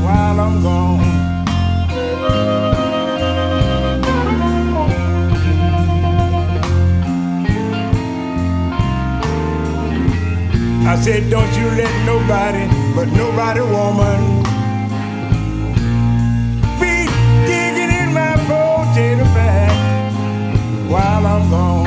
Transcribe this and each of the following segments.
while I'm gone. I said, don't you let nobody, but nobody, woman, be digging in my potato bag while I'm gone.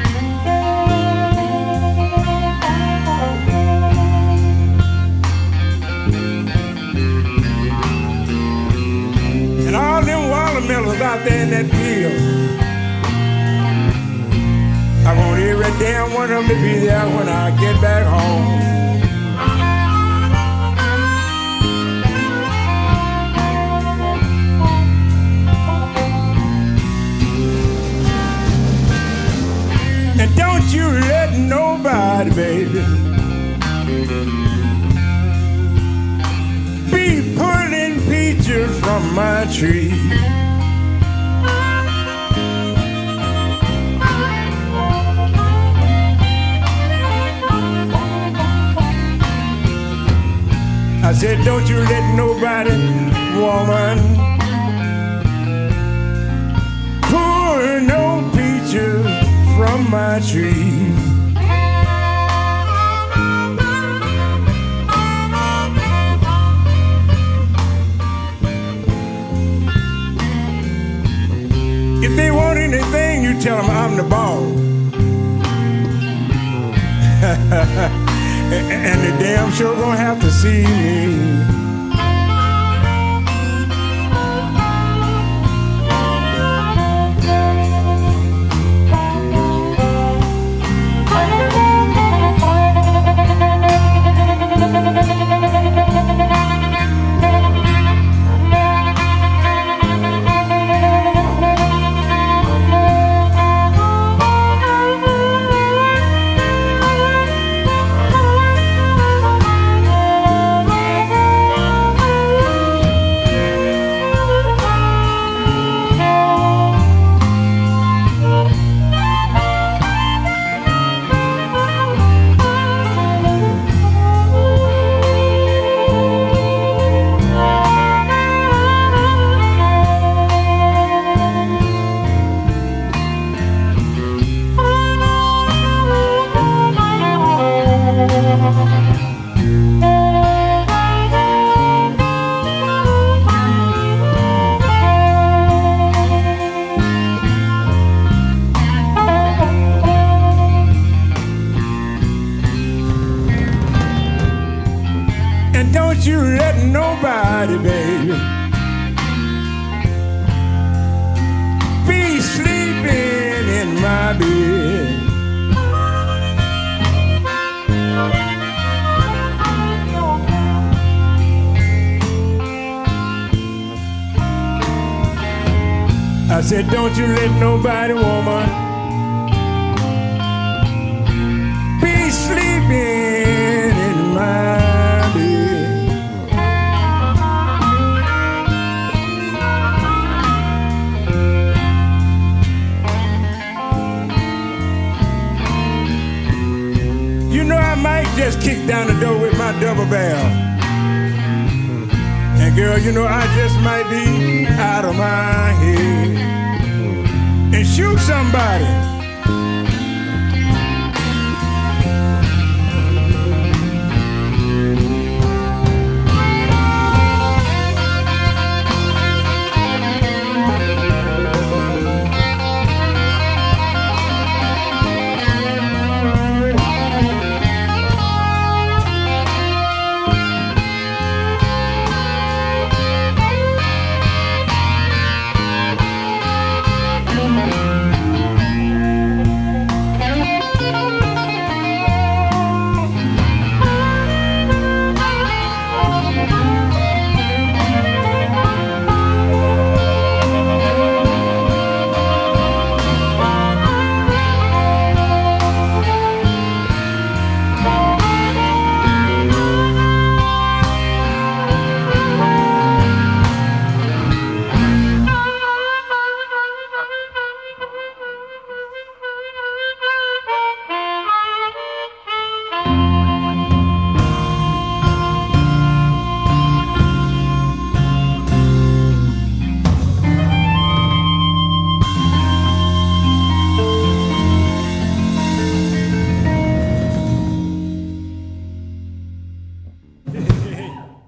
And all them watermelons out there in that field, I want every damn one of them to be there when I get back home. And don't you let nobody, baby, be pulling peaches from my tree. I said, don't you let nobody, woman, pull no peaches from my tree. If they want anything, you tell them I'm the boss. And they damn sure gonna have to see me. And don't you let nobody, baby, be sleeping in my bed. I said, don't you let nobody, woman, be sleeping in my bed. You know, I might just kick down the door with my double barrel. And girl, you know, I just might be out of my head and shoot somebody